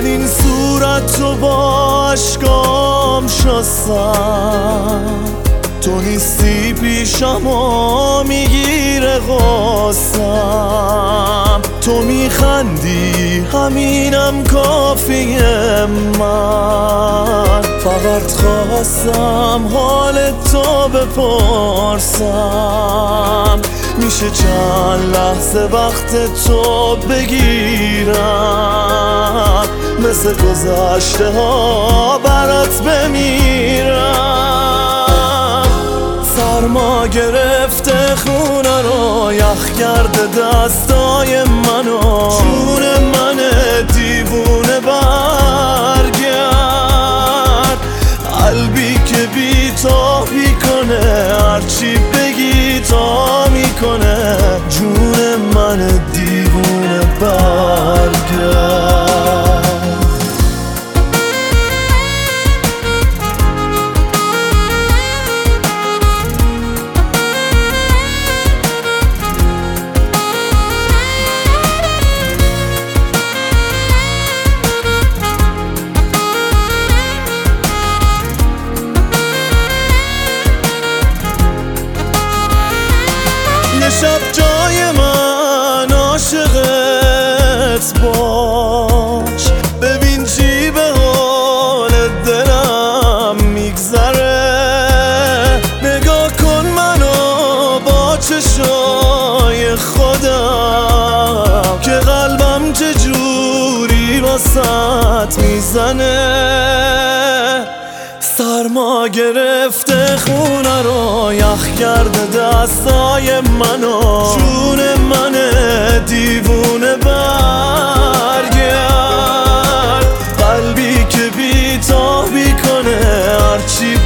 من این صورت رو با عشقام شستم، تو نیستی پیشم و میگیره غصم. تو میخندی همینم کافیه، من فقط خواستم حال تو بپرسم. میشه چند لحظه وقت تو بگیرم، مثل گذشته ها برات بمیرم. سرما گرفته خونه رو، یخ کرده دستای منو، جون من دیوونه برگرد. قلبی که بی تو کنه، هرچی بگی تا میکنه، جون من دیوونه برگرد. یه شب جای من عاشقت باش، ببین چی به حال دلم میگذره. نگاه کن منو با چشای خودم، که قلبم چجوری واسط میزنه. سرما گرفته خونه رو، یخ کرده دستای منو، جون من دیوونه برگرد. قلبی که بی تو کنه، هرچی